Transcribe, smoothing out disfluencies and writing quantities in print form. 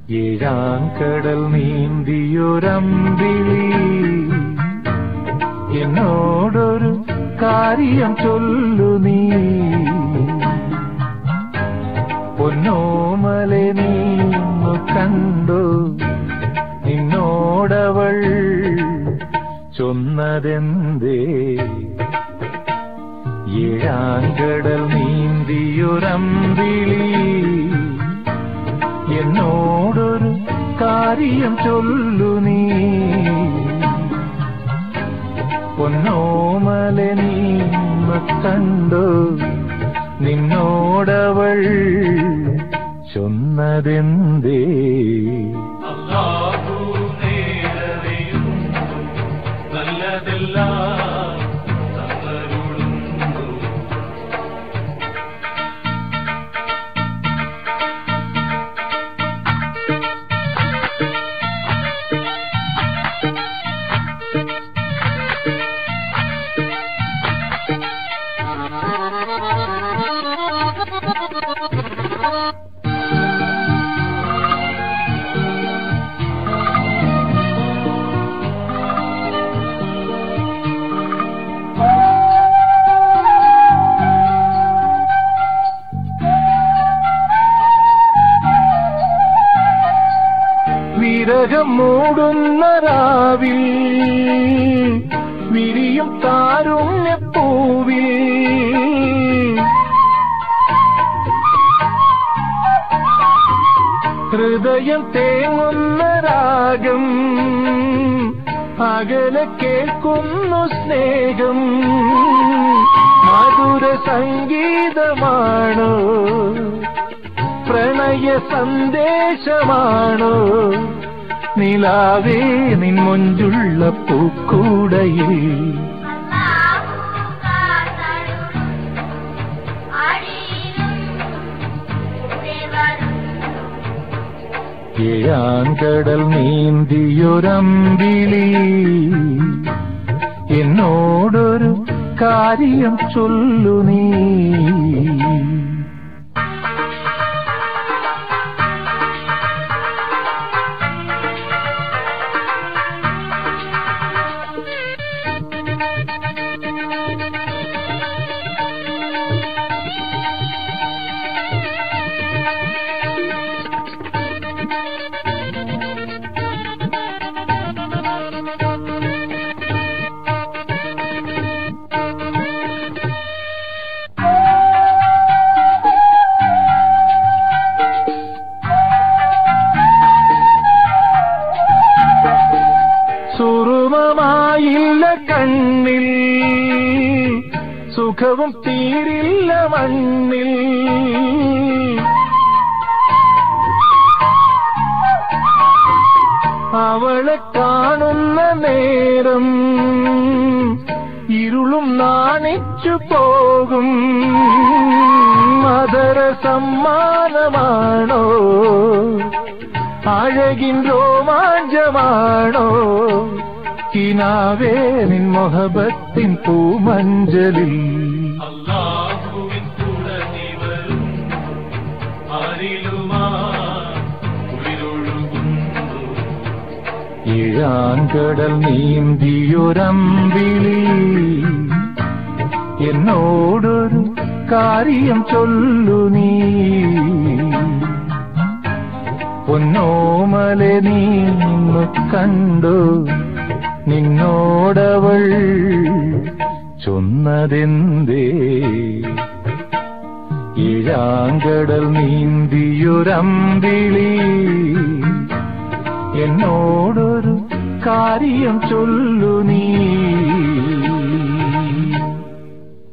ഏഴാങ്കടൽ നീന്തിയൊരമ്പിളി എന്നോടൊരു കാര്യം ചൊല്ലു നീ. പൊന്നോമലെ നീന്നു കണ്ടു നിന്നോടവൾ ചൊന്നതെന്തേ? ഏഴാങ്കടൽ നീന്തിയൊരമ്പിളി എന്നോടൊരു കാര്യം ചൊല്ലു നീ. പൊന്നോമലെ നീന്നു കണ്ടു നിന്നോടവൾ ചൊന്നതെന്തേ? അല്ലാഹു നേരറിയും നല്ലതെല്ലാം തന്നരുളുന്നു. വിരഹം മൂടുന്ന രാവിൽ വിരിയും താരുണ്യപ്പൂവിൽ ഹൃദയം തേങ്ങുന്ന രാഗം അകലെ കേൾക്കുന്നു സ്നേഹം. മധുര സംഗീതമാണോ പ്രണയ സന്ദേശമാണോ? നിലാവേ നിൻ മൊഞ്ചുള്ള പൂക്കൂടയിൽ ഏഴാങ്കടൽ നീന്തിയൊരമ്പിളി എന്നോടൊരു കാര്യം ചൊല്ലു നീ. സുറുമമായില്ല കണ്ണിൽ സുഖവും തീരില്ല മണ്ണിൽ. അവളെ കാണുന്ന നേരം ഇരുളും നാണിച്ചു പോകും. മധുര സമ്മാനമാണോ അഴകിൻ രോമാഞ്ചമാണോ? കിനാവേ നിൻ മൊഹബത്തിൻ പൂമഞ്ചലിൽ അല്ലാഹുവിൻ തുളസി വരും ആരിലുമായി ഉയരൊഴുകുന്നു. ഏഴാങ്കടൽ നീന്തിയൊരമ്പിളി എന്നോടൊരു കാര്യം ചൊല്ലു നീ. പൊന്നോമലെ നീന്നു കണ്ടു നിന്നോടവൾ ചൊന്നതെന്തേ? ഏഴാങ്കടൽ നീന്തിയൊരമ്പിളി എന്നോടൊരു കാര്യം ചൊല്ലു നീ.